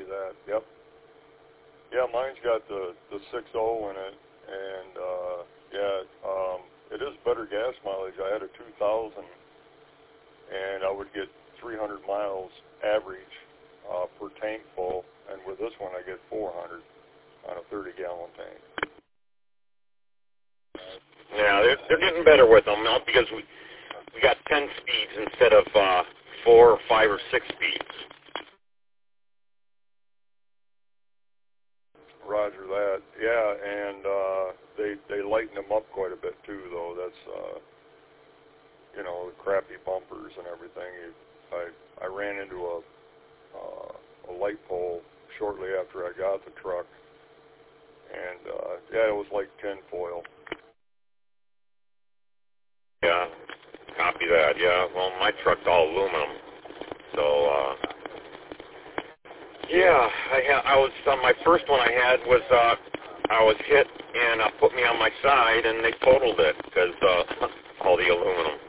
that. Yep. Yeah, mine's got the 6.0 in it, and it is better gas mileage. I had a 2000, and I would get 300 miles average per tank full, and with this one I get 400 on a 30-gallon tank. Yeah, they're getting better with them now because we got 10 speeds instead of 4 or 5 or 6 speeds. Roger that. Yeah, and they lighten them up quite a bit too, though. That's the crappy bumpers and everything. I ran into a light pole shortly after I got the truck, and it was like tin foil. Yeah, copy that. Yeah, well, my truck's all aluminum, so I was my first one I had was I was hit and put me on my side, and they totaled it because all the aluminum.